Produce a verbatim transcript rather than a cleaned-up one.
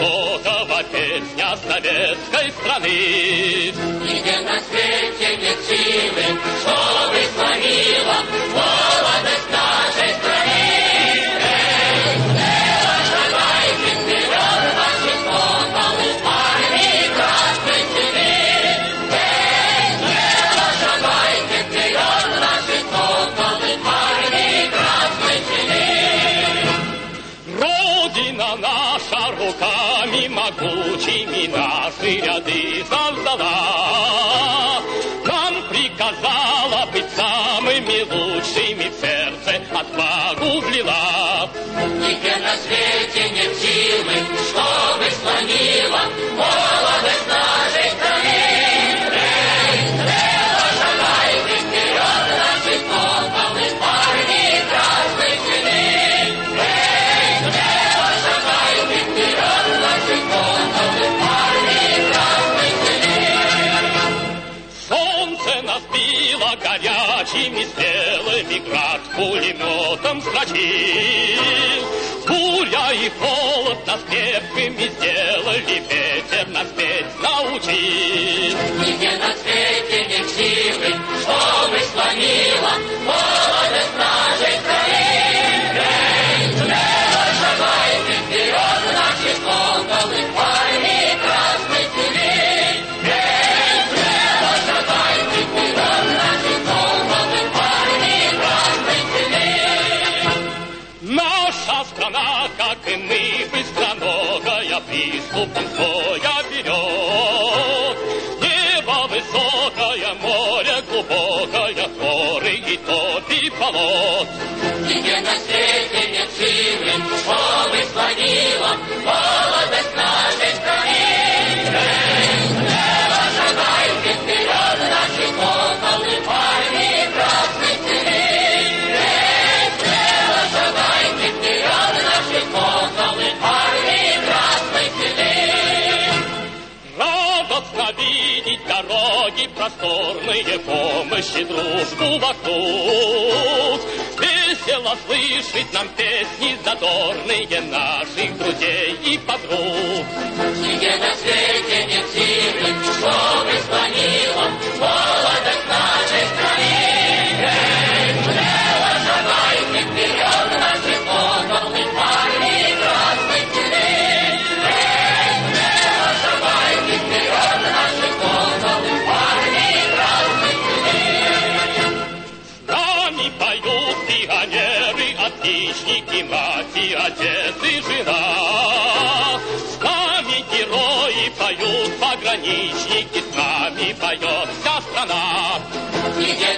высокого песня советской страны. Нигде на свете нет силы, чтобы сломила молодость нашей страны. Эй, смело шагайте вперед, ваши соколы, армии красной цвели. Эй, смело шагайте вперед, наши соколы, армии красной цвели. Родина наша руками могучими наши ряды создала. Нам приказала быть самыми лучшими, в сердце отвагу влила. Нигде на свете нет силы, чтобы сломила молодость нашей страны. Эй, смело шагайте вперед, наши соколы, армии красной цвели. Эй, смело шагайте вперед, наши соколы, армии красной цвели. Солнце нас било горячими стрелами, град пулеметом строчил. Буря и холод нас крепкими сделали, ветер нас петь научил. Нигде на свете нет силы, чтобы сломила молодость нашей страны. Эй, смело шагайте вперед, наши соколы, армии красной цвели. Эй, смело шагайте вперед, наши соколы, армии красной цвели. Наша страна, как и мы, быстроногая, приступом своя вперед. Небо высокое, море глубокое, горы и топи полот. Нигде на свете нет силы, чтобы сломила молодость нашей страны. Эй, смело шагайте вперед, наши соколы, армии красной цвели. Эй, смело шагайте вперед, наши соколы, армии красной цвели. Радостно видеть дороги просторные, помощи, дружбу вокруг. Весело слышать нам песни задорные наших друзей и подруг. Нигде на свете нет силы, чтобы сломила молодость нашей страны. Эй, смело шагайте вперед, наши соколы, армии красной цвели. Эй, смело шагайте вперед, наши соколы, армии красной цвели. С нами поют пионеры, отличники, мать и отец и жена. С нами герои поют, пограничники, с нами поет вся страна. Нигде